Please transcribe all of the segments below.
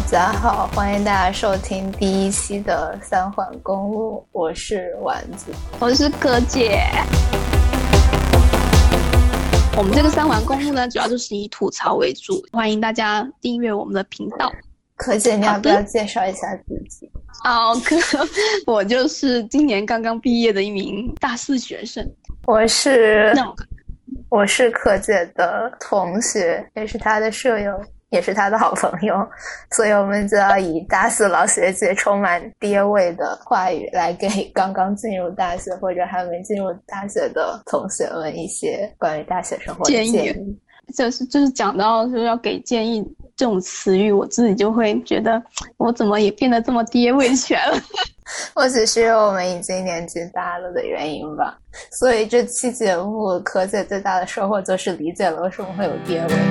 家好，欢迎大家收听第一期的三环公路，我是丸子， 我是柯姐。我们这个三环公路呢，主要就是以吐槽为主，欢迎大家订阅我们的频道。 柯姐，你要不要介绍一下自己？ 我就是今年刚刚毕业的一名大四学生。 我是柯姐的同学，也是她的舍友，也是她的好朋友，所以我们就要以大四老学姐充满爹味的话语来给刚刚进入大学或者还没进入大学的同学们一些关于大学生活的建议。 就是讲到说要给建议这种词语，我自己就会觉得我怎么也变得这么爹味起来了。 或许是因为我们已经年纪大了的原因吧，所以这期节目柯姐最大的收获就是理解了为什么会有爹味。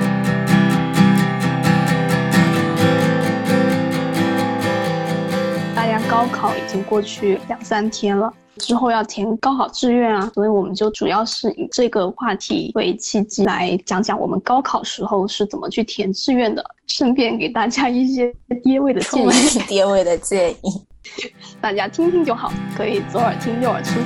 大家高考已经过去2-3天了，之后要填高考志愿啊，所以我们就主要是以这个话题为契机来讲讲我们高考时候是怎么去填志愿的，顺便给大家一些爹味的建议。 爹味的建议， 大家听听就好，可以左耳听右耳出。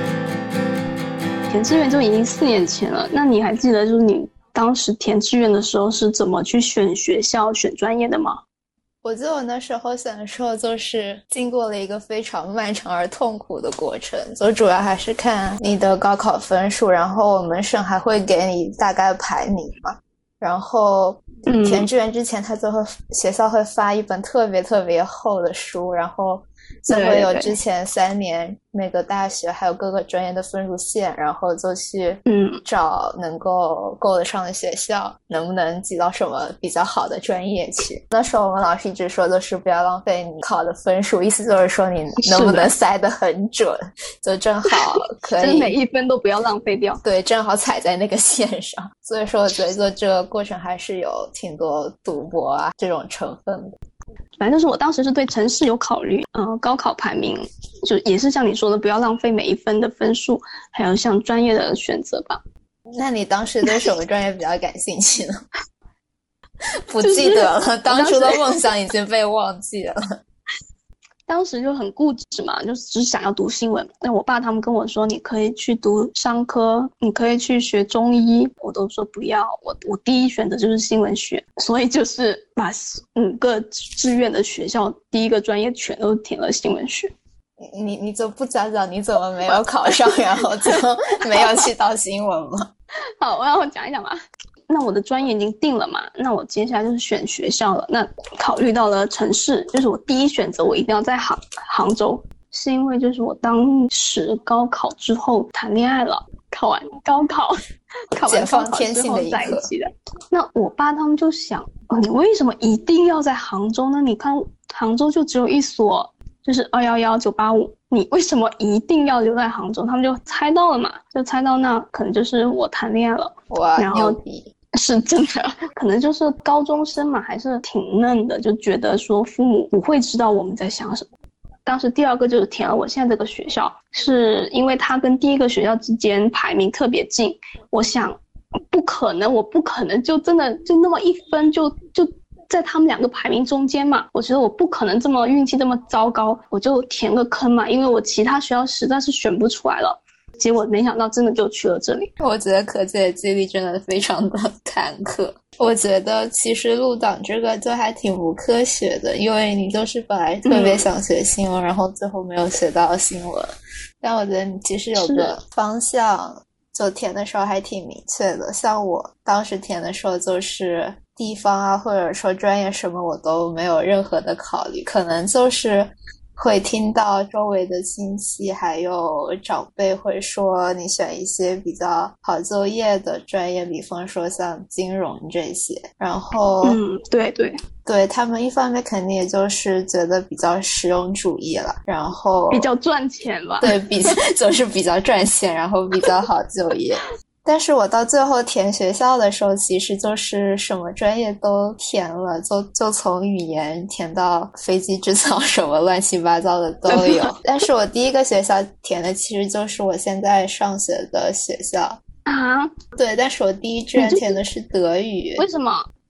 填志愿就已经4年前了，那你还记得就是你当时填志愿的时候是怎么去选学校、选专业的吗？ 我记得我那时候选的时候就是经过了一个非常漫长而痛苦的过程，就主要还是看你的高考分数，然后我们省还会给你大概排名嘛，然后填志愿之前他就会学校会发一本特别特别厚的书，然后就会有之前3年那个大学还有各个专业的分数线，然后就去找能够够得上的学校，能不能挤到什么比较好的专业去。那时候我们老师一直说就是不要浪费你考的分数，意思就是说你能不能塞得很准，就正好可以每一分都不要浪费掉， 对，正好踩在那个线上。所以说我觉得做这个过程还是有挺多赌博啊这种成分的。 反正就是我当时是对城市有考虑，高考排名就也是像你说的不要浪费每一分的分数，还有像专业的选择吧。 那你当时对什么专业比较感兴趣呢？不记得了，当初的梦想已经被忘记了。 当时就很固执嘛，就只想要读新闻。那我爸他们跟我说，你可以去读商科，你可以去学中医，我都说不要。我第一选择就是新闻学，所以就是把5个志愿的学校第一个专业全都填了新闻学。 你就不讲讲你怎么没有考上，然后就没有去到新闻吗？ 好，我要讲一讲吧。那我的专业已经定了嘛，那我接下来就是选学校了。那考虑到了城市，就是我第一选择我一定要在杭州，是因为就是我当时高考之后谈恋爱了，考完高考之后在一起的。那我爸他们就想，你为什么一定要在杭州呢？你看杭州就只有一所，就是211、985，你为什么一定要留在杭州？他们就猜到了嘛，就猜到那可能就是我谈恋爱了。 哇， 然后牛逼！ 是真的，可能就是高中生嘛，还是挺嫩的，就觉得说父母不会知道我们在想什么。当时第2个就是填了我现在这个学校，是因为它跟第一个学校之间排名特别近，我想我不可能就真的就那么1分就在他们2个排名中间嘛，我觉得我不可能这么运气这么糟糕，我就填个坑嘛，因为我其他学校实在是选不出来了。结果没想到真的就去了这里。 我觉得柯姐的经历真的非常的坎坷。我觉得其实入党这个就还挺不科学的，因为你就是本来特别想学新闻，然后最后没有学到新闻。但我觉得你其实有个方向，就填的时候还挺明确的。像我当时填的时候就是地方啊，或者说专业什么我都没有任何的考虑，可能就是会听到周围的亲戚还有长辈会说你选一些比较好就业的专业，比方说像金融这些，然后对他们一方面肯定也就是觉得比较实用主义了，然后比较赚钱吧， 对，就是比较赚钱，然后比较好就业。但是我到最后填学校的时候，其实就是什么专业都填了，就从语言填到飞机制造，什么乱七八糟的都有。但是我第一个学校填的其实就是我现在上学的学校啊。 对，但是我第一志愿填的是德语。 为什么？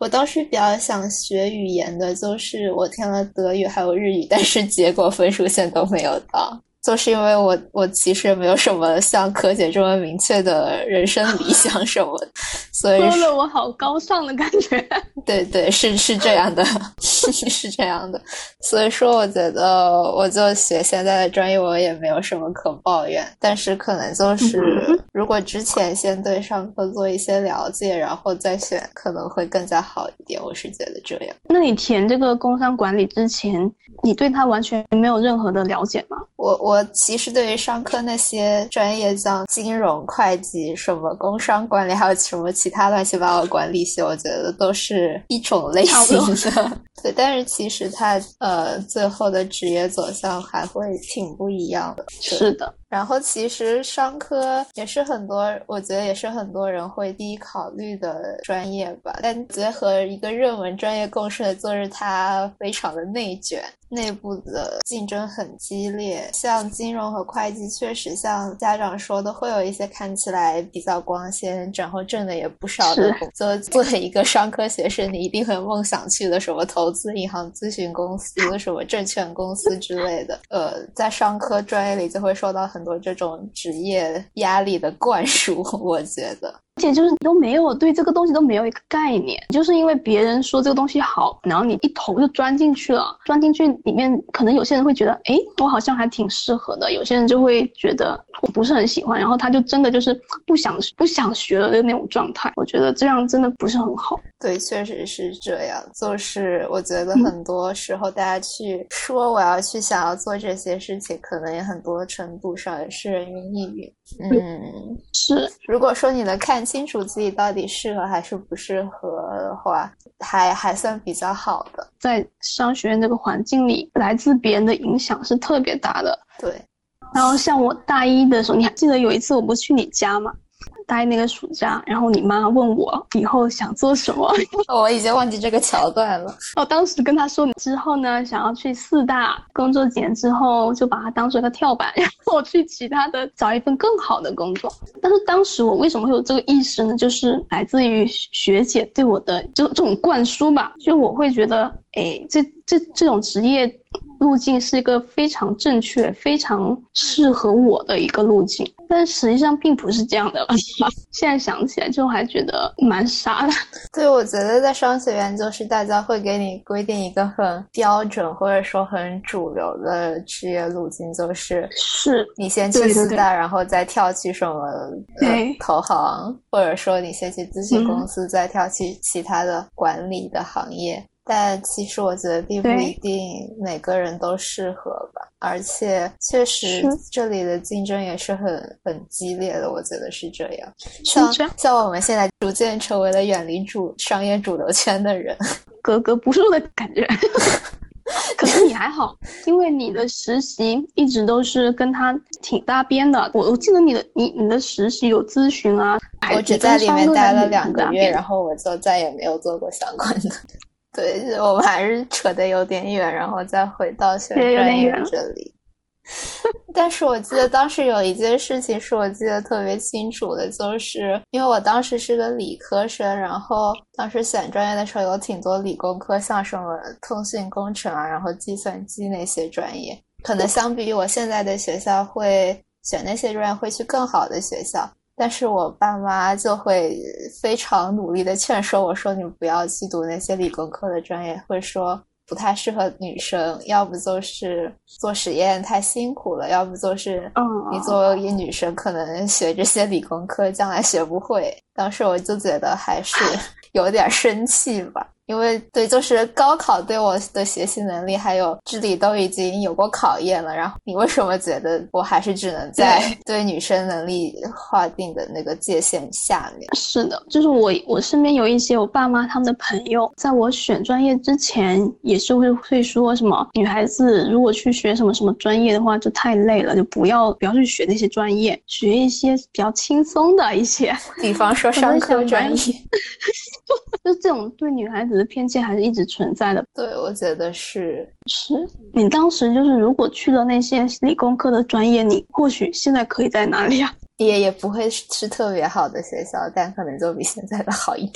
我当时比较想学语言的，就是我填了德语还有日语，但是结果分数线都没有到。就是因为我其实没有什么像柯姐这么明确的人生理想什么的，所以说了我好高尚的感觉。 对对，是这样的，是这样的。所以说，我觉得我就学现在的专业，我也没有什么可抱怨。但是可能就是如果之前先对上课做一些了解，然后再选，可能会更加好一点。我是觉得这样。 那你填这个工商管理之前，你对它完全没有任何的了解吗？ 我其实对于上课那些专业，像金融、会计、什么工商管理，还有什么其他乱七八糟的管理系，我觉得都是一种类型的。对，但是其实它最后的职业走向还会挺不一样的。 是的。 然后其实商科也是我觉得也是很多人会第一考虑的专业吧，但结合一个热门专业共事的就是它非常的内卷，内部的竞争很激烈。像金融和会计确实像家长说的会有一些看起来比较光鲜，然后挣的也不少的工作。作为一个商科学生，你一定会梦想去的什么投资银行、咨询公司、什么证券公司之类的。在商科专业里就会受到很多这种职业压力的灌输，我觉得。 而且就是都没有对这个东西都没有一个概念，就是因为别人说这个东西好，然后你一头就钻进去了，钻进去里面可能有些人会觉得诶我好像还挺适合的，有些人就会觉得我不是很喜欢，然后他就真的就是不想学了的那种状态。我觉得这样真的不是很好。 对，确实是这样。就是我觉得很多时候大家去说我要去想要做这些事情，可能也很多程度上也是人云亦云。 是。 如果说你能看清楚自己到底适合还是不适合的话，还算比较好的。 在商学院这个环境里，来自别人的影响是特别大的。 对。 然后像我大一的时候，你还记得有一次我不是去你家吗？大一那个暑假，然后你妈问我以后想做什么。 我已经忘记这个桥段了。 我当时跟她说之后呢，想要去四大工作几年之后就把它当做一个跳板，然后我去其他的找一份更好的工作。但是当时我为什么会有这个意识呢？就是来自于学姐对我的这种灌输吧，就我会觉得这种职业路径是一个非常正确非常适合我的一个路径，但实际上并不是这样的。现在想起来就还觉得蛮傻的。 对，我觉得在商学院就是大家会给你规定一个很标准或者说很主流的职业路径，就是你先去四大，然后再跳去什么投行，或者说你先去咨询公司，再跳去其他的管理的行业。但其实我觉得并不一定每个人都适合吧，而且确实这里的竞争也是很激烈的，我觉得是这样。像我们现在逐渐成为了远离商业主流圈的人， 格格不入的感觉。可是你还好，因为你的实习一直都是跟他挺搭边的。我记得你的实习有咨询啊， 我只在里面待了2个月，然后我就再也没有做过相关的。对，我们还是扯得有点远，然后再回到选专业这里。但是我记得当时有一件事情是我记得特别清楚的，就是因为我当时是个理科生，然后当时选专业的时候有挺多理工科，像什么通讯工程啊，然后计算机那些专业，可能相比于我现在的学校会选那些专业会去更好的学校。但是我爸妈就会非常努力的劝说我说，你不要去读那些理工科的专业，会说不太适合女生，要不就是做实验太辛苦了，要不就是你作为一个女生可能学这些理工科将来学不会。当时我就觉得还是有点生气吧，因为对，就是高考对我的学习能力还有智力都已经有过考验了，然后你为什么觉得我还是只能在对女生能力划定的那个界限下面？ 是的，就是我身边有一些我爸妈他们的朋友，在我选专业之前也是会说什么女孩子如果去学什么什么专业的话就太累了，就不要去学那些专业，学一些比较轻松的一些， 比方说商科专业。 就这种对女孩子的偏见还是一直存在的。 对，我觉得是你当时就是如果去了那些理工科的专业，你或许现在可以在哪里啊？ 也不会是特别好的学校，但可能就比现在的好一点。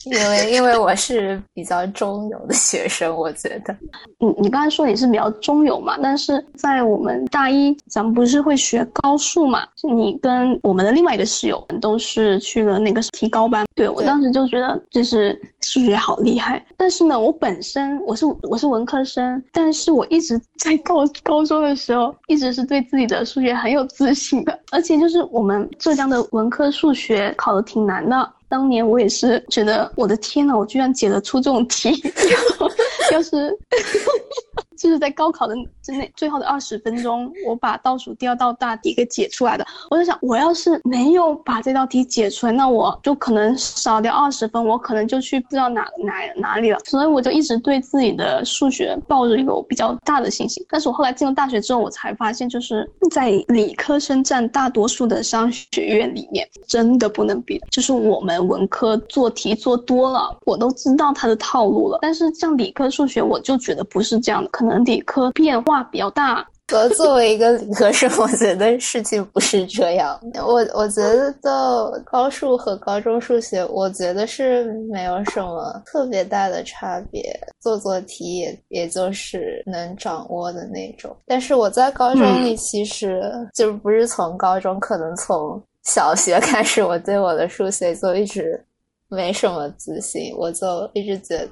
因为我是比较中游的学生，我觉得。 你刚才说你是比较中游嘛，但是在我们大一咱们不是会学高数嘛，你跟我们的另外一个室友都是去了那个提高班。对，我当时就觉得就是数学好厉害，但是呢我本身我是文科生，但是我一直在高中的时候一直是对自己的数学很有自信的，而且就是我们浙江的文科数学考得挺难的，当年我也是觉得我的天呐，我居然解得出这种题要是就是在高考的最后的20分钟，我把倒数第2道大题给解出来的。我就想，我要是没有把这道题解出来，那我就可能少掉20分，我可能就去不知道哪里了。所以我就一直对自己的数学抱着有比较大的信心。但是我后来进了大学之后，我才发现，就是在理科生占大多数的商学院里面，真的不能比。就是我们文科做题做多了，我都知道它的套路了。但是像理科数学，我就觉得不是这样的，可能理科变化比较大。 作为一个理科生，我觉得事情不是这样。我觉得高数和高中数学，我觉得是没有什么特别大的差别，做题也就是能掌握的那种。但是我在高中里其实就不是从高中，可能从小学开始，我对我的数学就一直没什么自信，我就一直觉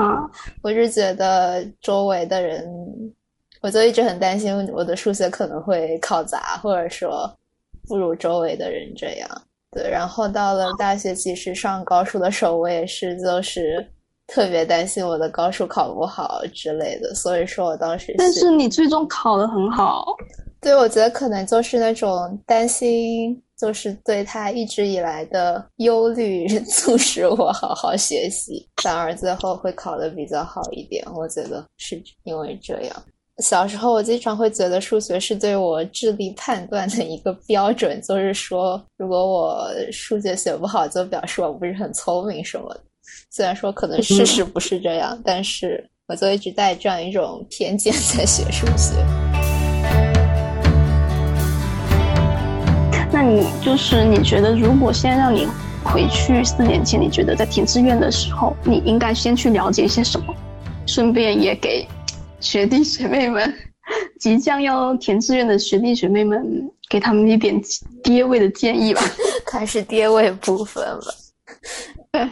得周围的人，我就一直很担心我的数学可能会考砸，或者说不如周围的人这样。对，然后到了大学，其实上高数的时候，我也是就是特别担心我的高数考不好之类的，所以说我当时但是你最终考得很好。 对，我觉得可能就是那种担心，就是对他一直以来的忧虑促使我好好学习，反而最后会考得比较好一点。我觉得是因为这样。小时候我经常会觉得数学是对我智力判断的一个标准，就是说如果我数学学不好，就表示我不是很聪明什么的。虽然说可能事实不是这样，但是我就一直带这样一种偏见在学数学。 那你觉得如果现在让你回去4年前，你觉得在填志愿的时候你应该先去了解一些什么，顺便也给学弟学妹们，即将要填志愿的学弟学妹们，给他们一点跌位的建议吧。 开始跌位部分了。 对，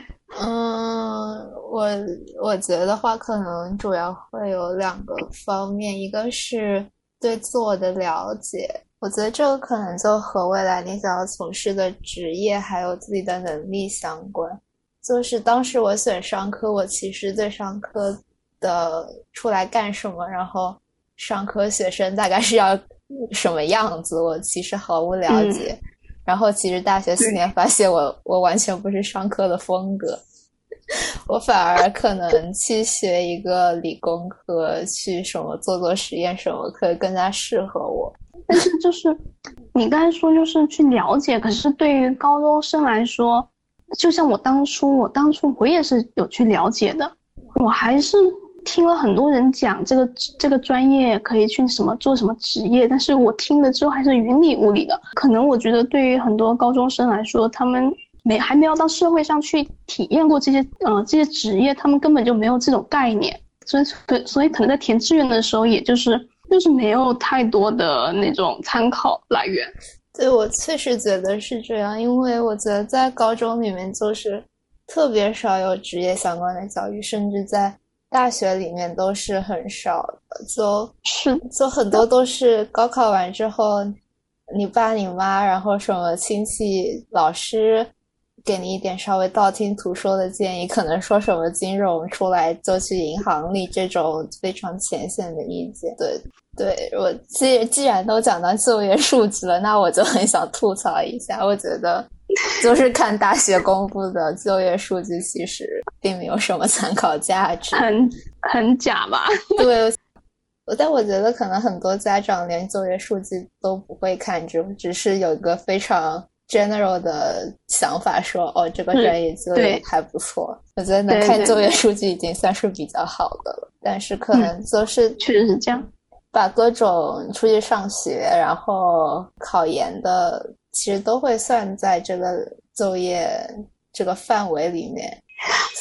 我觉得话可能主要会有2个方面，一个是对自我的了解，我觉得这个可能就和未来你想要从事的职业还有自己的能力相关。就是当时我选商科，我其实对商科的出来干什么，然后商科学生大概是要什么样子，我其实毫无了解。然后其实大学4年发现我完全不是商科的风格，我反而可能去学一个理工科，去什么做实验什么可以更加适合我。 但是就是你刚才说就是去了解，可是对于高中生来说，就像我当初我也是有去了解的，我还是听了很多人讲这个专业可以去做什么职业，但是我听了之后还是云里雾里的。可能我觉得对于很多高中生来说，他们还没有到社会上去体验过这些职业，他们根本就没有这种概念，所以可能在填志愿的时候，也就是没有太多的那种参考来源。 对，我确实觉得是这样，因为我觉得在高中里面就是特别少有职业相关的教育，甚至在大学里面都是很少的，就很多都是高考完之后，你爸你妈，然后什么亲戚老师给你一点稍微道听途说的建议，可能说什么金融出来就去银行里，这种非常浅显的意见。对，我既然都讲到就业数据了，那我就很想吐槽一下，我觉得就是看大学公布的就业数据，其实并没有什么参考价值， 很假吧？ 对，但我觉得可能很多家长连就业数据都不会看，只是有一个非常 general 的想法说，这个专业就业还不错。我觉得能看就业数据已经算是比较好的了，但是可能就是确实是这样。 把各种出去上学然后考研的其实都会算在这个就业这个范围里面，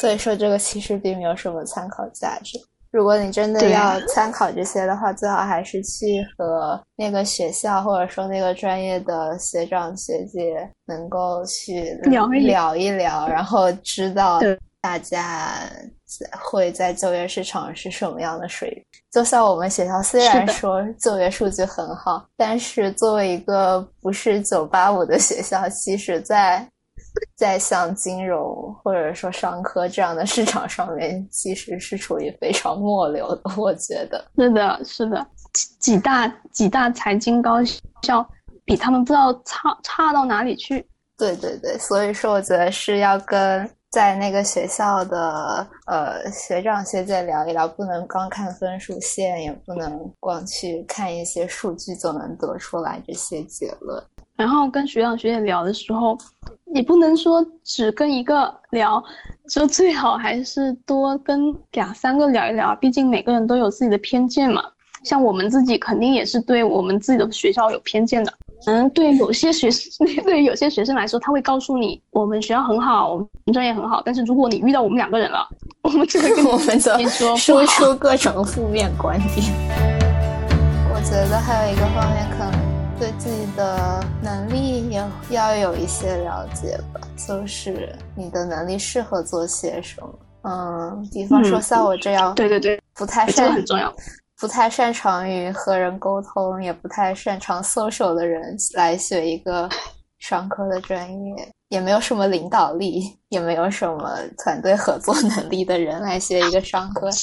所以说这个其实并没有什么参考价值。如果你真的要参考这些的话，最好还是去和那个学校或者说那个专业的学长学姐能够去聊一聊，然后知道大家会在就业市场是什么样的水平。就像我们学校虽然说就业数据很好，但是作为一个不是985的学校，其实在像金融或者说商科这样的市场上面，其实是处于非常末流的，我觉得。 是的，几大财经高校比他们不知道差到哪里去。 对，所以说我觉得是要跟在那个学校的学长学姐聊一聊，不能光看分数线，也不能光去看一些数据就能得出来这些结论。 然后跟学长学姐聊的时候，也不能说只跟一个聊，就最好还是多跟2-3个聊一聊，毕竟每个人都有自己的偏见嘛。像我们自己肯定也是对我们自己的学校有偏见的。对有些学生来说，他会告诉你我们学校很好，我们专业很好，但是如果你遇到我们2个人了，我们就会跟我们就说出各种负面观点。我觉得还有一个方面，可能对自己的能力也要有一些了解吧，就是你的能力适合做些什么。比方说像我这样， 对， 不太这个很重要。 不太擅长于和人沟通，也不太擅长 social 的人来学一个商科的专业，也没有什么领导力，也没有什么团队合作能力的人来学一个商科，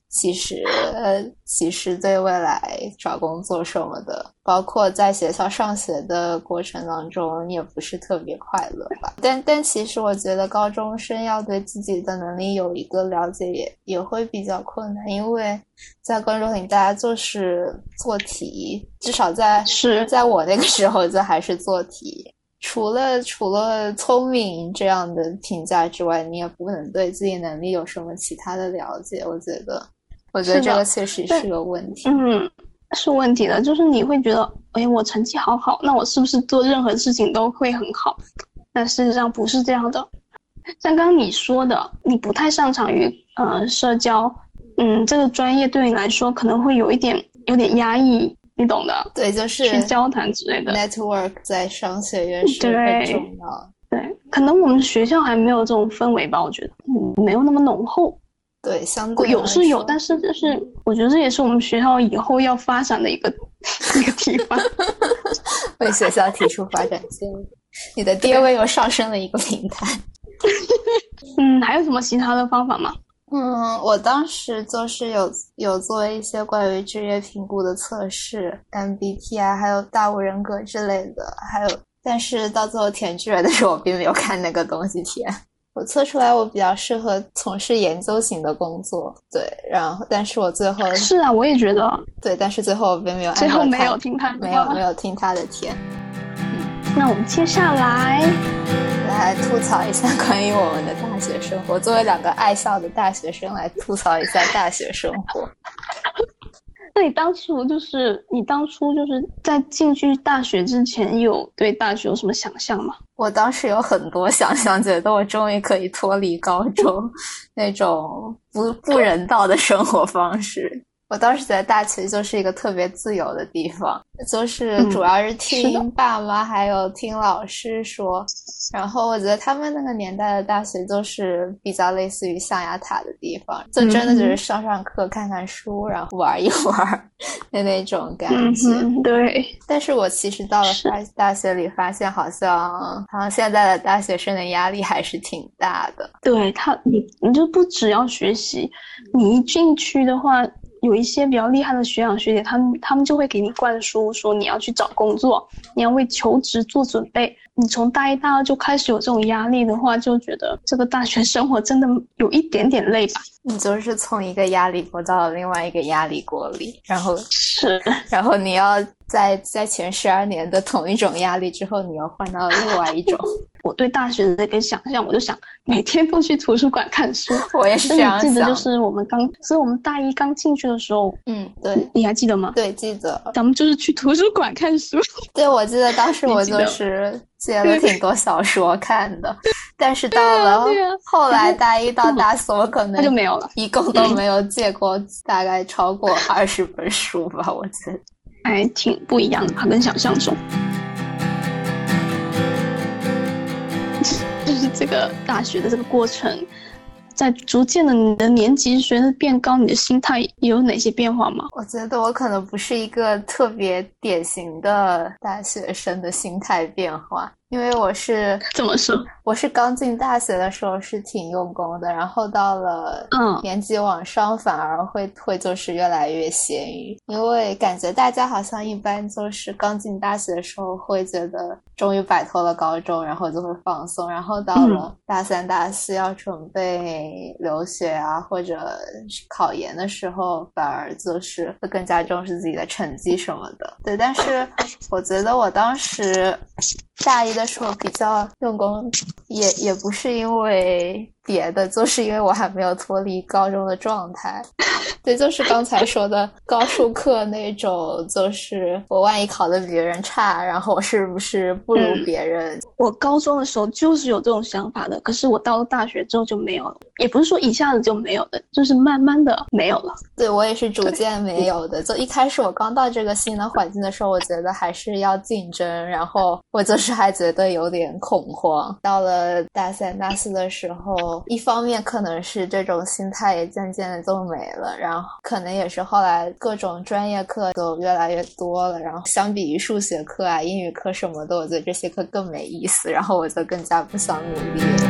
其实对未来找工作什么的，包括在学校上学的过程当中也不是特别快乐吧。但其实我觉得高中生要对自己的能力有一个了解也会比较困难，因为在高中里大家就是做题，至少在我那个时候就还是做题，除了聪明这样的评价之外，你也不能对自己能力有什么其他的了解。我觉得这个确实是个问题。 是问题的，就是你会觉得我成绩好，那我是不是做任何事情都会很好？但事实上不是这样的。像刚刚你说的，你不太擅长于社交，这个专业对你来说可能会有点压抑，你懂的。 对，就是去交谈之类的 network 在商学院是很重要。 对，可能我们学校还没有这种氛围吧，我觉得没有那么浓厚。 对，相对有是有，但是就是我觉得这也是我们学校以后要发展的一个地方。 为学校提出发展建议，你的地位又上升了一个平台。 还有什么其他的方法吗？ 我当时就是有做一些关于职业评估的测试 ，MBTI 还有大五人格之类的，但是到最后填志愿的时候，我并没有看那个东西填。我测出来我比较适合从事研究型的工作，对，然后但是我最后是啊，我也觉得对，但是最后我并没有最后没有听他没有听他的填。 那我们接下来吐槽一下关于我们的大学生活，作为2个爱校的大学生来吐槽一下大学生活。 那你当初就是在进去大学之前，有对大学有什么想象吗？ 我当时有很多想象，觉得我终于可以脱离高中那种不人道的生活方式。我当时觉得大学就是一个特别自由的地方，就是主要是听爸妈还有听老师说，然后我觉得他们那个年代的大学就是比较类似于象牙塔的地方，就真的就是上课看看书然后玩一玩的那种感觉。 对。 但是我其实到了大学里发现好像现在的大学生的压力还是挺大的。 对，你就不只要学习，你一进去的话，有一些比较厉害的学长学姐，他们就会给你灌输说你要去找工作，你要为求职做准备。你从大1、大2就开始有这种压力的话，就觉得这个大学生活真的有一点点累吧。 你就是从一个压力锅到了另外一个压力锅里，然后你要在前12年的同一种压力之后，你要换到另外一种。 我对大学的一个想象，我就想每天都去图书馆看书。 我也是这样想。 记得就是所以我们大1刚进去的时候， 对， 你还记得吗？ 对，记得。 咱们就是去图书馆看书。 对，我记得当时我就是借了挺多小说看的， 但是到了后来大一到大四，我可能就没有了， 一共都没有借过大概超过20本书吧，我觉得还挺不一样的吧，跟想象中。就是这个大学的这个过程，在逐渐的你的年级随着变高，你的心态有哪些变化吗？ 我觉得我可能不是一个特别典型的大学生的心态变化，因为怎么说？ 我是刚进大学的时候是挺用功的，然后到了年级往上反而会就是越来越闲鱼，因为感觉大家好像一般就是刚进大学的时候会觉得终于摆脱了高中，然后就会放松，然后到了大三大四要准备留学啊或者考研的时候，反而就是会更加重视自己的成绩什么的。对，但是我觉得我当时大一的时候比较用功，也不是因为别的，就是因为我还没有脱离高中的状态。对，就是刚才说的高数课那种，就是我万一考得比别人差，然后我是不是不如别人？ 我高中的时候就是有这种想法的，可是我到了大学之后就没有了，也不是说一下子就没有的，就是慢慢的没有了。 对，我也是逐渐没有的。就一开始我刚到这个新的环境的时候，我觉得还是要竞争，然后我就是还觉得有点恐慌。到了大三大四的时候，一方面可能是这种心态也渐渐的就没了，然后可能也是后来各种专业课都越来越多了，然后相比于数学课啊、英语课什么的，我觉得这些课更没意思，然后我就更加不想努力了。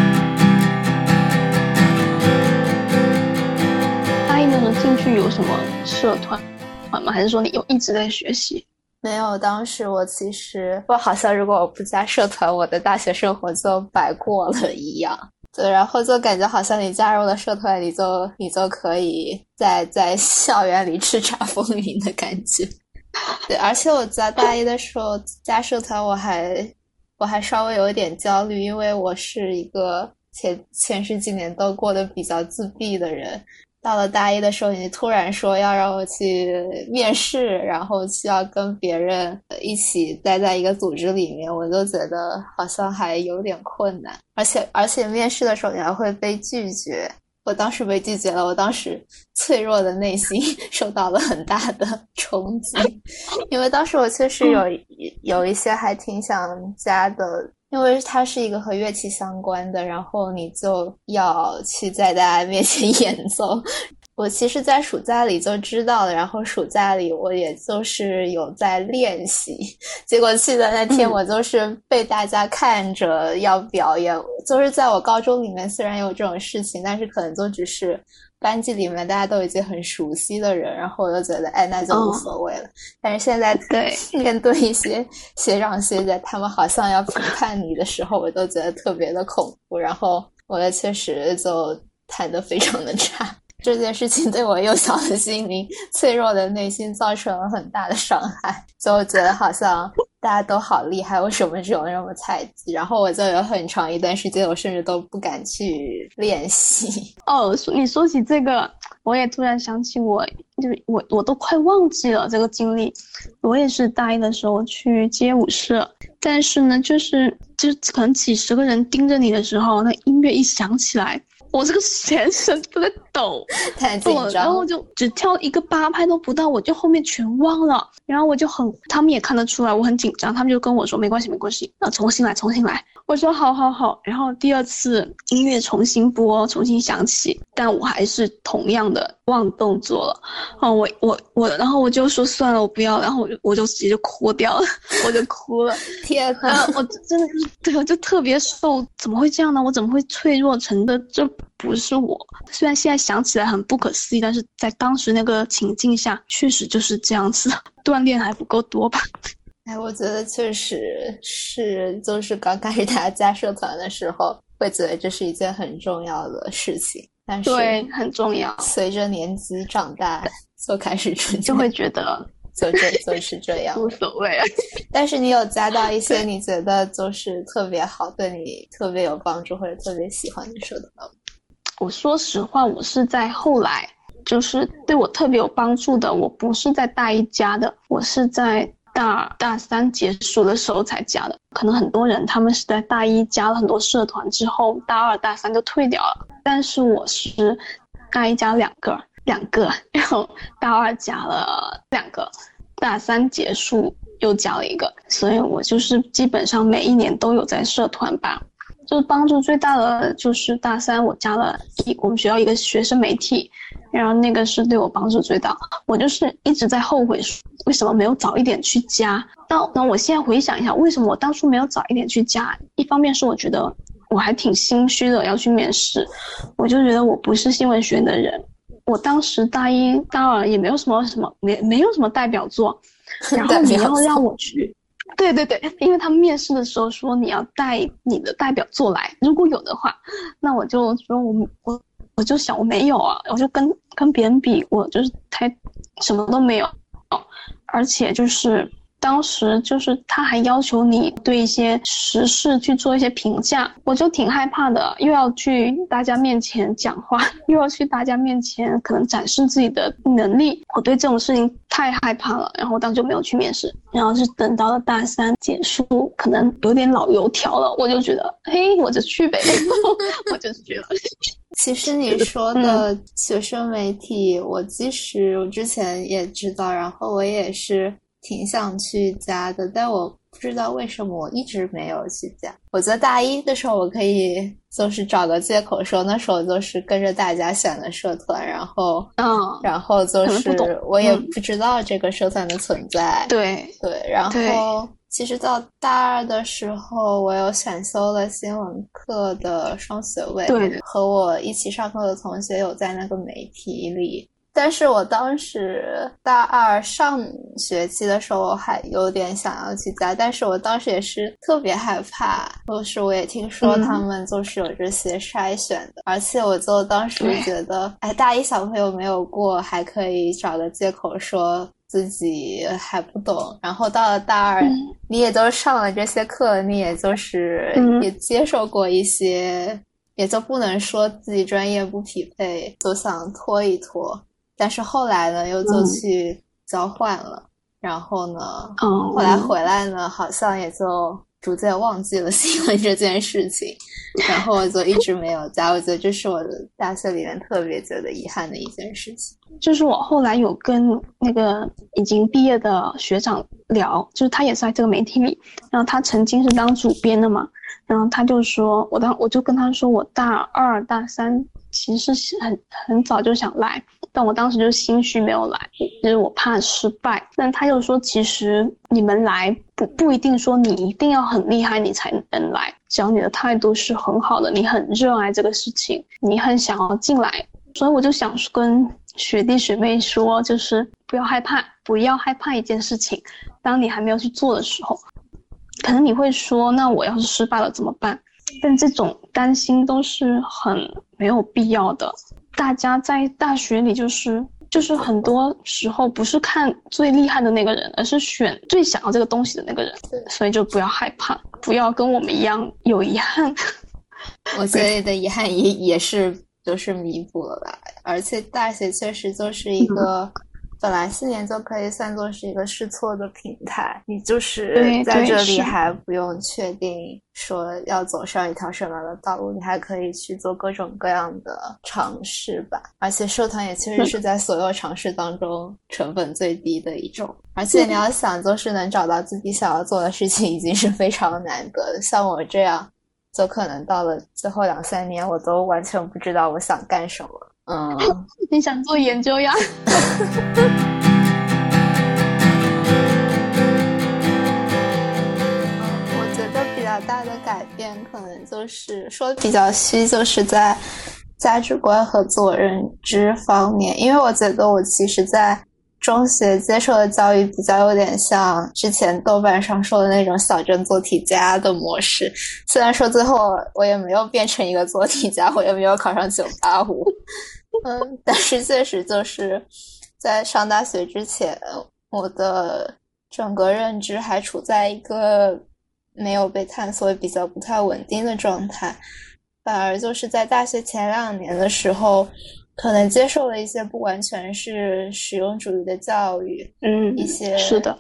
大一的时候进去有什么社团吗？还是说你一直在学习？ 没有，当时我其实好像如果我不加社团，我的大学生活就白过了一样。对，然后就感觉好像你加入了社团，你就可以在校园里叱咤风云的感觉。对，而且我在大一的时候加社团，我还稍微有一点焦虑，因为我是一个前十几年都过得比较自闭的人。到了大一的时候，你突然说要让我去面试，然后需要跟别人一起待在一个组织里面，我就觉得好像还有点困难，而且面试的时候你还会被拒绝。我当时被拒绝了，我当时脆弱的内心受到了很大的冲击，因为当时我确实有一些还挺想加的。因为它是一个和乐器相关的，然后你就要去在大家面前演奏。我其实在暑假里就知道了，然后暑假里我也就是有在练习，结果去的那天我就是被大家看着要表演。就是在我高中里面虽然有这种事情，但是可能就只是班级里面大家都已经很熟悉的人，然后我就觉得那就无所谓了。但是现在面对一些学长学姐他们好像要评判你的时候，我都觉得特别的恐怖，然后我也确实就弹得非常的差。这件事情对我幼小的心灵、脆弱的内心造成了很大的伤害，所以我觉得好像大家都好厉害，为什么只有那么菜鸡？然后我就有很长一段时间，我甚至都不敢去练习。 你说起这个，我也突然想起我都快忘记了这个经历。我也是大一的时候去街舞社，但是呢，就是可能几十个人盯着你的时候，那音乐一响起来，我这个全身都在抖， 太紧张， 然后就只跳一个8拍都不到，我就后面全忘了。然后我就他们也看得出来我很紧张，他们就跟我说没关系，重新来。我说好。然后第二次音乐重新播，重新响起，但我还是同样的忘动作了。然后我就说算了，我不要，然后我就直接就哭掉了，我就哭了。 天哪， 我真的就是对，就特别受，怎么会这样呢？我怎么会脆弱成的？这不是我。虽然现在想起来很不可思议，但是在当时那个情境下，确实就是这样子，锻炼还不够多吧。 我觉得确实是，就是刚开始大家加社团的时候，会觉得这是一件很重要的事情，但是对，很重要。 随着年纪长大，就开始就会觉得就是这样， 无所谓。 但是你有加到一些你觉得就是特别好，对你特别有帮助或者特别喜欢的社团吗？ 我说实话，我是在后来，就是对我特别有帮助的，我不是在大一加的，我是在大二大三结束的时候才加的。可能很多人他们是在大一加了很多社团之后，大二大三就退掉了，但是我是大一加两个，然后大二加了2个，大三结束又加了1个，所以我就是基本上每一年都有在社团吧。就是帮助最大的就是大三我加了我们学校一个学生媒体，然后那个是对我帮助最大。我就是一直在后悔为什么没有早一点去加。那我现在回想一下，为什么我当初没有早一点去加，一方面是我觉得我还挺心虚的要去面试，我就觉得我不是新闻学院的人，我当时大一大二也没有什么没有什么代表作，然后你要让我去对，因为他们面试的时候说你要带你的代表作来，如果有的话，那我就说我就想我没有啊，我就跟别人比，我就是什么都没有，而且就是当时就是他还要求你对一些时事去做一些评价，我就挺害怕的，又要去大家面前讲话，又要去大家面前可能展示自己的能力，我对这种事情太害怕了，然后我当时就没有去面试。然后是等到了大三结束，可能有点老油条了，我就觉得嘿我就去呗我就去了。 其实你说的学生媒体，我之前也知道，然后我也是挺想去加的，但我不知道为什么我一直没有去加。我觉得大一的时候我可以就是找个借口说那时候就是跟着大家选的社团，然后就是我也不知道这个社团的存在。对，然后其实到大二的时候我有选修了新闻课的双学位，对，和我一起上课的同学有在那个媒体里。但是我当时大二上学期的时候还有点想要去加，但是我当时也是特别害怕，就是我也听说他们就是有这些筛选的，而且我就当时觉得大一小朋友没有过还可以找个借口说自己还不懂，然后到了大二你也都上了这些课，你也就是也接受过一些，也就不能说自己专业不匹配就想拖一拖。但是后来呢又就去交换了，然后呢后来回来呢好像也就逐渐忘记了新闻这件事情，然后我就一直没有加。我觉得这是我的大学里面特别觉得遗憾的一件事情。 就是我后来有跟那个已经毕业的学长聊，就是他也是在这个媒体里，然后他曾经是当主编的嘛，然后他就说我就跟他说我大二大三其实是很早就想来，但我当时就心虚没有来，就是我怕失败。但他就说其实你们来不一定说你一定要很厉害你才能来，只要你的态度是很好的，你很热爱这个事情，你很想要进来。所以我就想跟学弟学妹说，就是不要害怕一件事情，当你还没有去做的时候，可能你会说那我要是失败了怎么办，但这种担心都是很没有必要的。大家在大学里就是很多时候不是看最厉害的那个人，而是选最想要这个东西的那个人，所以就不要害怕，不要跟我们一样有遗憾。 我觉得你的遗憾也是就是弥补了吧，而且大学确实就是一个本来4年就可以算作是一个试错的平台，你就是在这里还不用确定说要走上一条什么样的道路，你还可以去做各种各样的尝试吧。而且社团也确实是在所有尝试当中成本最低的一种，而且你要想就是能找到自己想要做的事情已经是非常难得的，像我这样就可能到了最后2-3年我都完全不知道我想干什么。 你想做研究呀？ 我觉得比较大的改变可能就是说比较虚，就是在价值观和自我认知方面，因为我觉得我其实在中学接受的教育比较有点像之前豆瓣上说的那种小镇做题家的模式，虽然说最后我也没有变成一个做题家，我也没有考上985，但是确实就是在上大学之前，我的整个认知还处在一个没有被探索比较不太稳定的状态，反而就是在大学前2年的时候可能接受了一些不完全是实用主义的教育，一些是的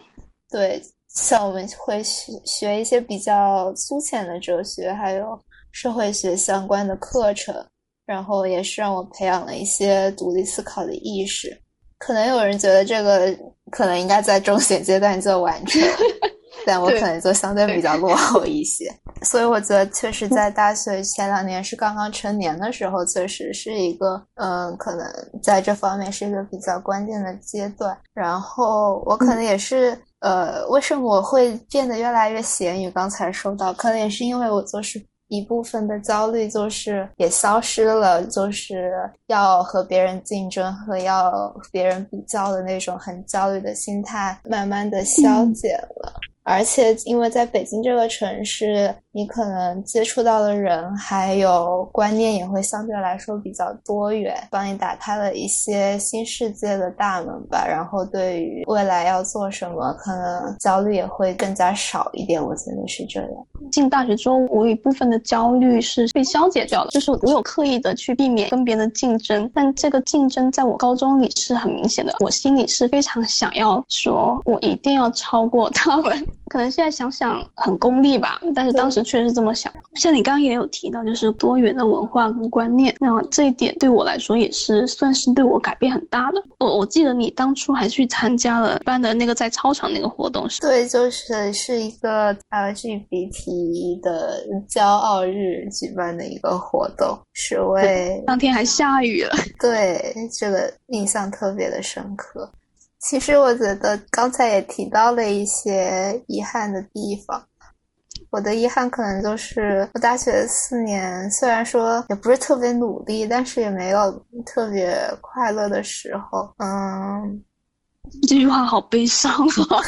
对，像我们会学一些比较粗浅的哲学，还有社会学相关的课程，然后也是让我培养了一些独立思考的意识。可能有人觉得这个可能应该在中学阶段就完成，但我可能就相对比较落后一些。所以我觉得确实在大学前2年是刚刚成年的时候，确实是一个可能在这方面是一个比较关键的阶段。然后我可能也是为什么我会变得越来越闲语，刚才说到可能也是因为我就是一部分的焦虑就是也消失了，就是要和别人竞争和要和别人比较的那种很焦虑的心态慢慢的消减了。而且因为在北京这个城市，你可能接触到的人还有观念也会相对来说比较多元，帮你打开了一些新世界的大门吧。然后对于未来要做什么，可能焦虑也会更加少一点，我觉得是这样。 进大学之后，我有一部分的焦虑是被消解掉了，就是我有刻意的去避免跟别人的竞争，但这个竞争在我高中里是很明显的，我心里是非常想要说我一定要超过他们。可能现在想想很功利吧，但是当时确实是这么想。像你刚刚也有提到，就是多元的文化跟观念，那这一点对我来说也是算是对我改变很大的。我记得你当初还去参加了班的那个在操场那个活动， 对，是一个LGBT 的骄傲日举办的一个活动，是为当天还下雨了。 对，这个印象特别的深刻。其实我觉得刚才也提到了一些遗憾的地方，我的遗憾可能就是我大学4年虽然说也不是特别努力，但是也没有特别快乐的时候。 这句话好悲伤啊。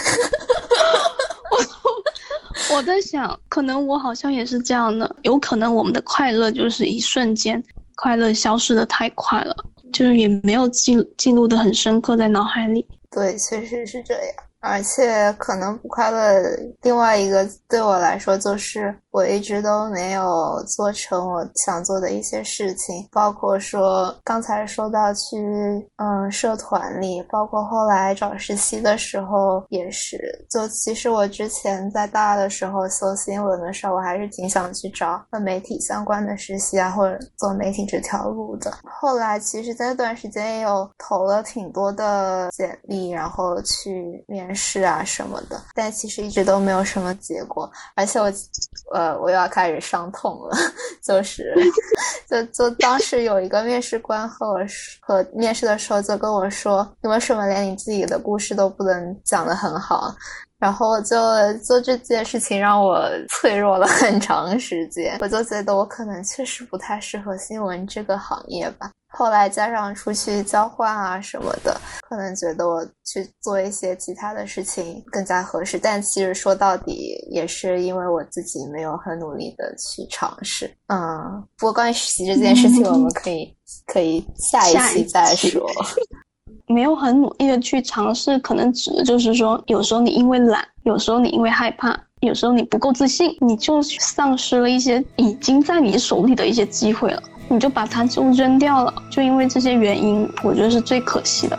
我在想，可能我好像也是这样的，有可能我们的快乐就是一瞬间，快乐消失的太快了，就是也没有记录的很深刻在脑海里。 对，确实是这样。而且可能不快乐另外一个对我来说就是我一直都没有做成我想做的一些事情，包括说刚才说到去社团里，包括后来找实习的时候也是。就其实我之前在大二的时候搜新闻的时候，我还是挺想去找和媒体相关的实习啊，或者做媒体这条路的。后来其实在那段时间也有投了挺多的简历，然后去面试啊什么的，但其实一直都没有什么结果。而且我又要开始伤痛了，就是就当时有一个面试官和面试的时候就跟我说，你为什么连你自己的故事都不能讲得很好？然后我就做这件事情让我脆弱了很长时间，我就觉得我可能确实不太适合新闻这个行业吧。后来加上出去交换啊什么的，可能觉得我去做一些其他的事情更加合适，但其实说到底也是因为我自己没有很努力的去尝试。不过关于实习这件事情我们可以下一期再说。 没有很努力的去尝试，可能指的就是说，有时候你因为懒，有时候你因为害怕，有时候你不够自信，你就丧失了一些已经在你手里的一些机会了，你就把它就扔掉了，就因为这些原因，我觉得是最可惜的。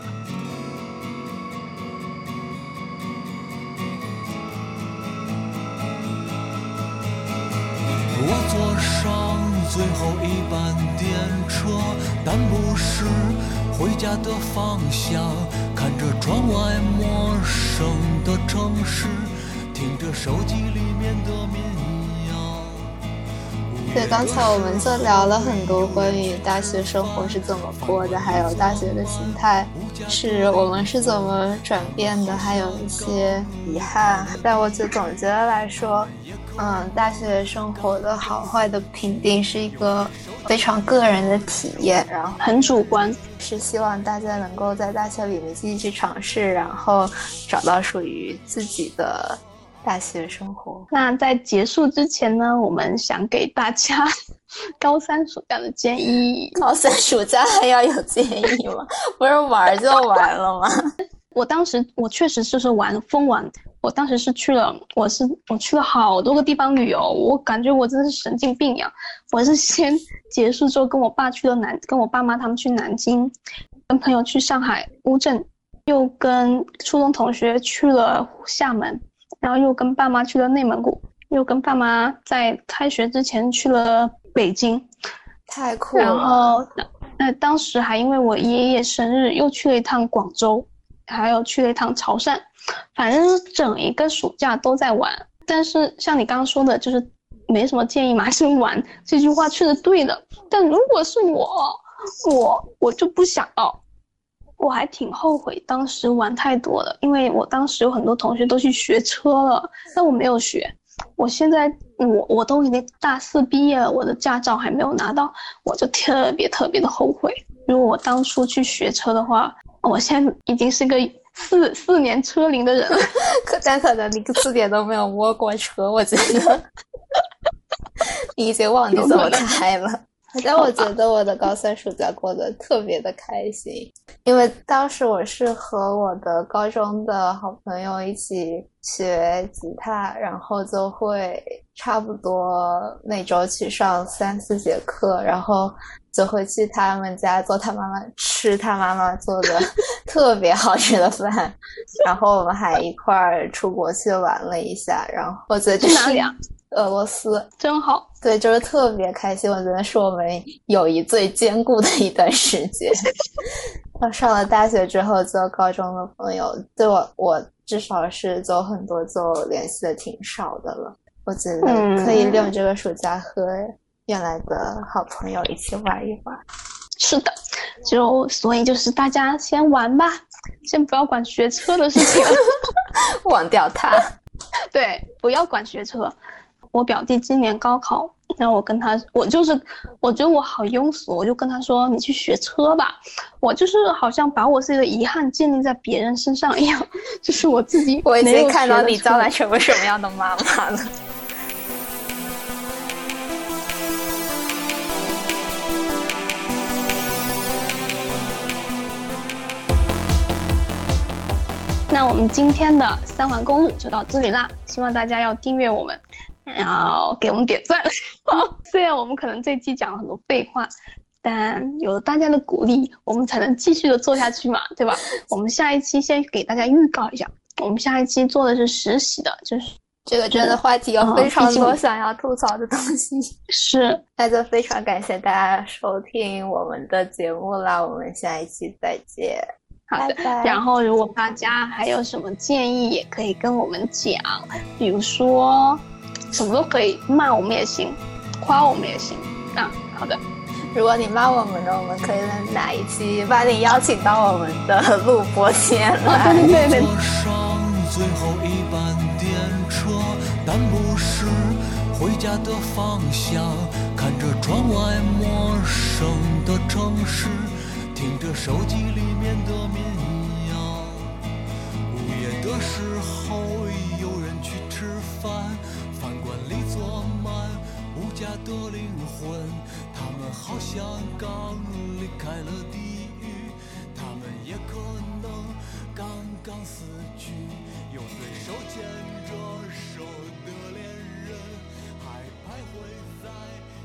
我坐上最后一班电车，但不是回家的方向，看着窗外陌生的城市，听着手机里面的民谣。 对，刚才我们就聊了很多关于大学生活是怎么过的，还有大学的心态是我们是怎么转变的，还有一些遗憾。但我就总结的来说，大学生活的好坏的评定是一个非常个人的体验，然后很主观， 是希望大家能够在大学里面继续去尝试，然后找到属于自己的大学生活。 那在结束之前呢，我们想给大家高3暑假的建议。 高3暑假还要有建议吗？不是玩就完了吗？ 我确实就是疯玩，我当时是去了好多个地方旅游，我感觉我真的是神经病呀！我是先结束之后跟我爸妈他们去南京，跟朋友去上海乌镇， 又跟初中同学去了厦门，然后又跟爸妈去了内蒙古，又跟爸妈在开学之前去了北京， 太酷了。 然后当时还因为我爷爷生日又去了一趟广州，还有去了一趟潮汕，反正整一个暑假都在玩。但是像你刚刚说的，就是没什么建议嘛，还是玩，这句话确实对的。但如果是我就不想要，我还挺后悔当时玩太多了，因为我当时有很多同学都去学车了，但我没有学。我现在我都已经大4毕业了，我的驾照还没有拿到，我就特别的后悔。如果我当初去学车的话，我现在已经是个四年车龄的人了。 但可能你4年都没有摸过车，我觉得你已经忘记怎么开了。但我觉得我的高3暑假过得特别的开心，因为当时我是和我的高中的好朋友一起学吉他，然后就会差不多每周去上3-4节课，然后就会去他们家做他妈妈吃他妈妈做的特别好吃的饭，然后我们还一块儿出国去玩了一下，然后我觉得去哪里啊？ 俄罗斯。 真好。 对，就是特别开心，我觉得是我们友谊最坚固的一段时间。上了大学之后做高中的朋友，对我至少是就很多就联系的挺少的了。我觉得可以利用这个暑假和原来的好朋友一起玩一玩。 是的，所以就是大家先玩吧，先不要管学车的事情。 忘掉它。 对，不要管学车。我表弟今年高考，然后我觉得我好庸俗，我就跟他说你去学车吧。我就是好像把我自己的遗憾建立在别人身上一样，就是我自己我已经看到你将来成为什么样的妈妈了。 那我们今天的3环公路就到这里啦，希望大家要订阅我们，然后给我们点赞。虽然我们可能这期讲了很多废话，但有了大家的鼓励，我们才能继续的做下去嘛，对吧？我们下一期先给大家预告一下，我们下一期做的是实习的，就是这个真的话题有非常多想要吐槽的东西。 是， 那就非常感谢大家收听我们的节目啦，我们下一期再见。 好的， 拜拜。 然后如果大家还有什么建议也可以跟我们讲，比如说什么都可以，骂我们也行，夸我们也行啊。好的， 如果你骂我们呢，我们可以在哪一期把你邀请到我们的录播间来。 对。 坐上最后一班电车，但不是回家的方向，看着窗外陌生的城市，听着手机里面的民谣。午夜的时候有人去吃饭，饭馆里坐满无家的灵魂，他们好像刚离开了地狱，他们也可能刚刚死去。有对手牵着手的恋人还徘徊在